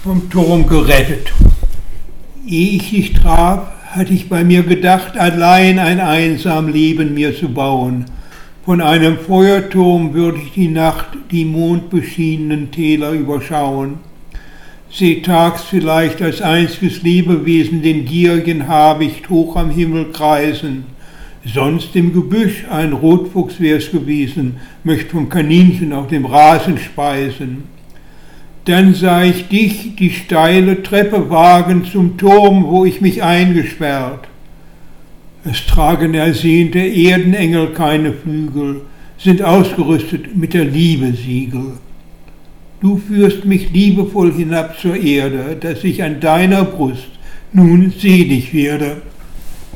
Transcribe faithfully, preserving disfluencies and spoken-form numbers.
vom Turm gerettet. Ehe ich dich traf, hatte ich bei mir gedacht, allein ein einsam Leben mir zu bauen. Von einem Feuerturm würde ich die Nacht, die mondbeschienenen Täler überschauen. Seh tags vielleicht als einziges Lebewesen den gierigen Habicht hoch am Himmel kreisen. Sonst im Gebüsch ein Rotfuchs wär's gewesen, möcht vom Kaninchen auf dem Rasen speisen. Dann sah ich dich die steile Treppe wagen zum Turm, wo ich mich eingesperrt. Es tragen ersehnte Erdenengel keine Flügel, sind ausgerüstet mit der Liebe Siegel. Du führst mich liebevoll hinab zur Erde, dass ich an deiner Brust nun selig werde.